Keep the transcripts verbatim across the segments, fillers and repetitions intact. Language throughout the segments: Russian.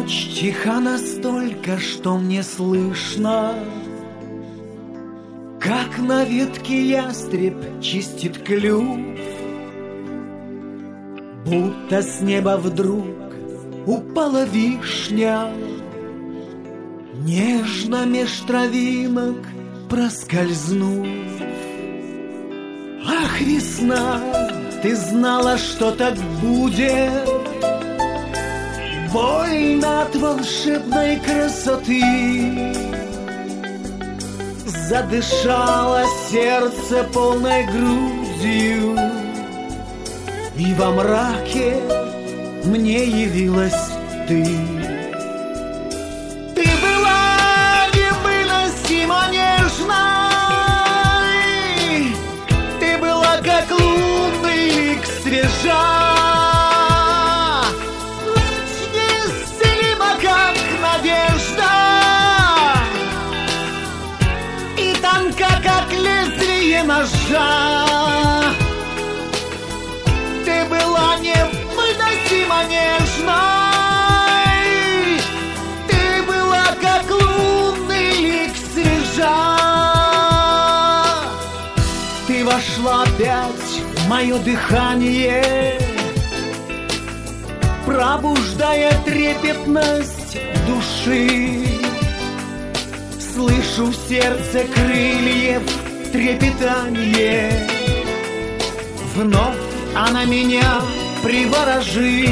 Ночь тиха настолько, что мне слышно, как на ветке ястреб чистит клюв. Будто с неба вдруг упала вишня, нежно меж травинок проскользнув. Ах, весна, ты знала, что так будет, больно от волшебной красоты. Задышало сердце полной грудью, и во мраке мне явилась ты. Ты была невыносимо нежной, ты была как лунный лик свежа, ночь неисцелима, как надежда, и тонка, как лезвие ножа. Ты была невыносимо нежной, ты была как лунный лик свежа. Ты вошла опять в мое дыхание, пробуждая трепетность души. Слышу в сердце крыльев трепетание, вновь она меня приворожит.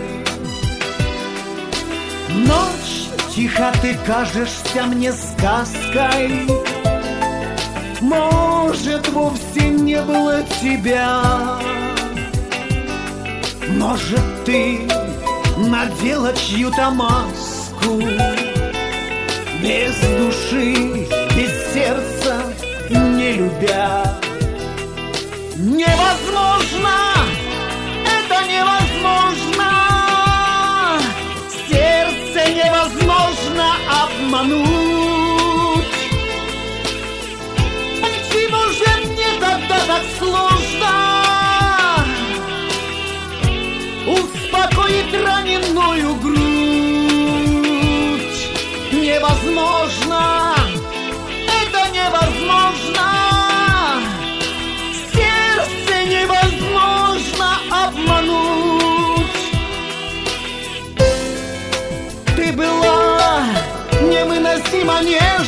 Ночь тихо, ты кажешься мне сказкой, может, вовсе не было тебя, может, ты надела чью-то маску, без души, без сердца, не любя. Невозможно, это невозможно, сердце невозможно обмануть. Почему же мне тогда так сложно успокоить раненую грудь? Невозможно, это невозможно, невозможно обмануть. Ты была невыносимо нежной,